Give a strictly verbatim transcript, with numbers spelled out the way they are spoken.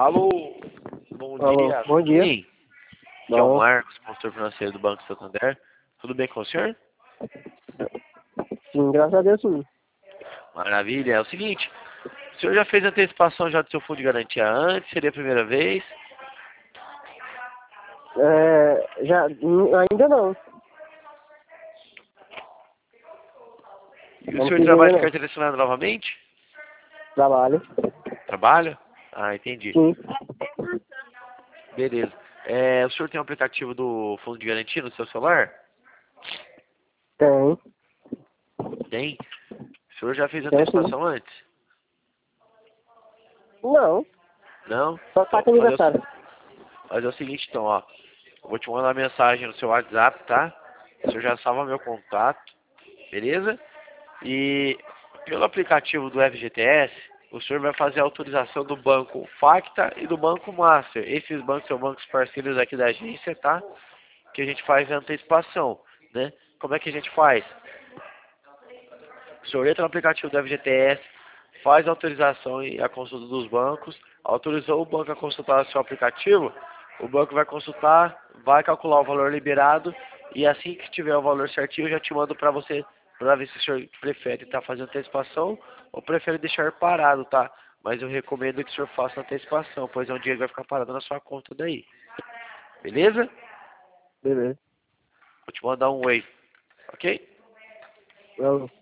Alô, bom Alô, dia. bom dia. Sim, aqui é o Bom, Marcos, consultor financeiro do Banco Santander. Tudo bem com o senhor? sim, graças a Deus sim. Maravilha. É o seguinte, o senhor já fez antecipação já do seu fundo de garantia antes? Seria a primeira vez? É, já, hum, ainda não. E o Ano senhor que vem trabalha ainda de não. carteira assinada novamente? Trabalho. Trabalha? Ah, entendi. Sim, Beleza. É, o senhor tem um aplicativo do fundo de garantia no seu celular? tem. Tem. O senhor já fez Tem sim. antecipação antes? Não, Não? só tá Então, com fazer o, aniversário. fazer o seguinte então, ó. Eu vou te mandar mensagem no seu WhatsApp, tá? O senhor já salva meu contato, beleza? E pelo aplicativo do F G T S, o senhor vai fazer a autorização do banco Facta e do banco Master. Esses bancos são bancos parceiros aqui da agência, tá? Que a gente faz a antecipação, né? Como é que a gente faz? O senhor entra no aplicativo do F G T S, faz a autorização e a consulta dos bancos, autorizou o banco a consultar o seu aplicativo, o banco vai consultar, vai calcular o valor liberado e assim que tiver o valor certinho eu já te mando para você, para ver se o senhor prefere estar fazendo antecipação ou prefere deixar parado, tá? Mas eu recomendo que o senhor faça antecipação, pois é um dinheiro que vai ficar parado na sua conta daí. Beleza? Beleza. Vou te mandar um oi, ok? Eu,